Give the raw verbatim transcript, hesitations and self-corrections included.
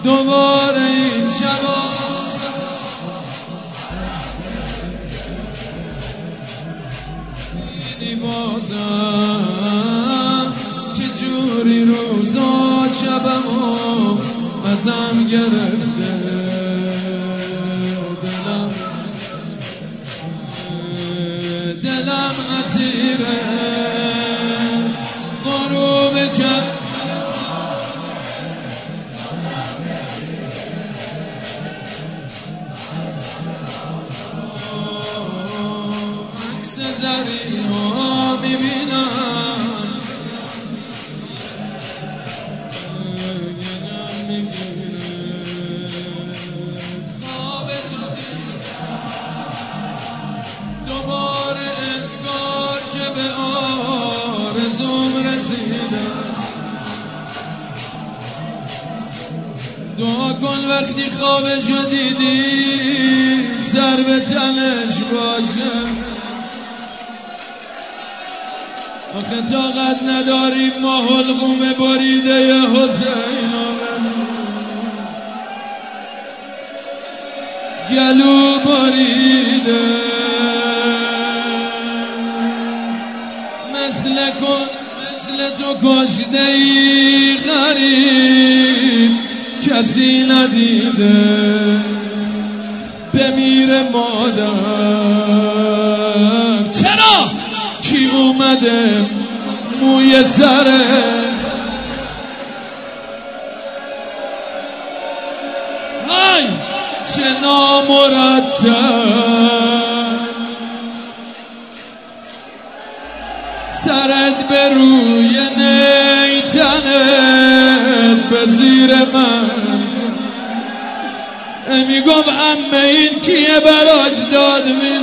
دوباره این شبا اینی بازم چجوری روزا شبمو ازم گرفته دلم دلم اسیره غروب کرد عکس زری ها میبینم خواب تو دوباره انگار که به آرزوم رسیدم دعا کن وقتی خوابشو دیدی سر به تنش باشه آخه طاقت نداریم ما حلقوم بریده حسین گلو بریده مثل کن مثل تو کشته ای غریب کسی ندیده بمیره مادر چرا کی اومده موی سره های چه نامرتب سرت به روی نیتنت به زیر من میگم عمه این کیه براش داد می